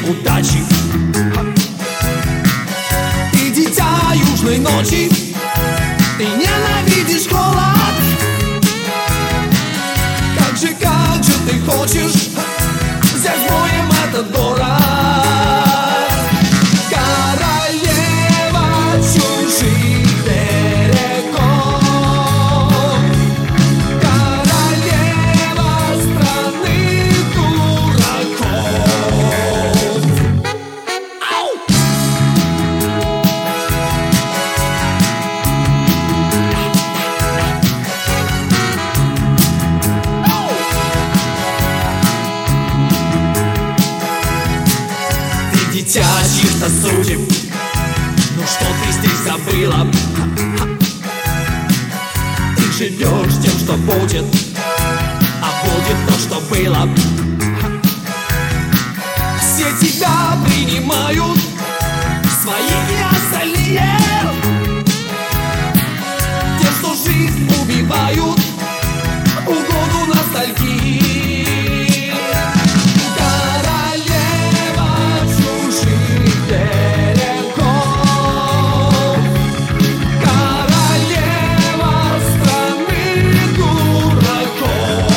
удачи. Ты дитя южной ночи, ты ненавидишь холод. Как же ты хочешь взять в моем этот город. Королева чужих берегов, королева страны дураков. Ау! Ты дитя чьих-то судеб, ну что ты здесь забыла? Ты живешь тем, что будет, а будет то, что было. Все тебя принимают, свои и остальные. Те, что жизнь убивают, угоду ностальгии. Королева чужих берегов, королева страны дураков.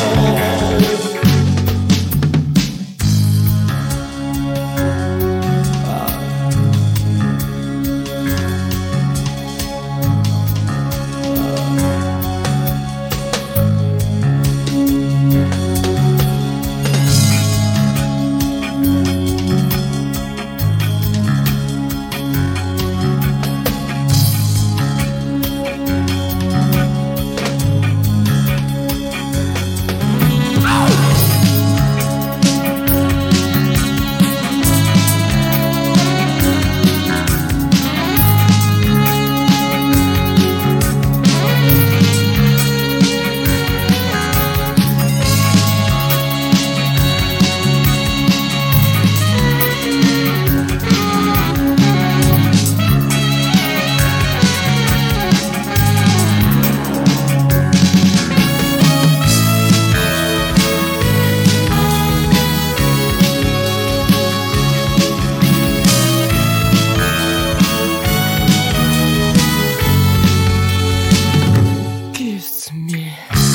Kiss me.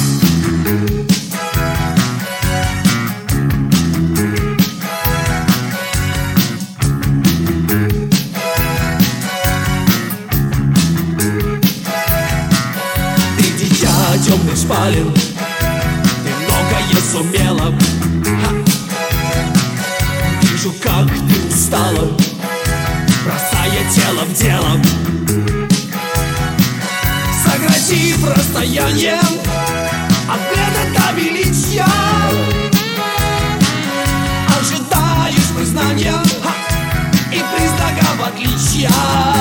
Ты дитя темных спален, ты многое сумела. Вижу, как ты устала, бросая тело в дело. Сократив расстояние от бреда до величия, ожидаешь признания и признака в отличия.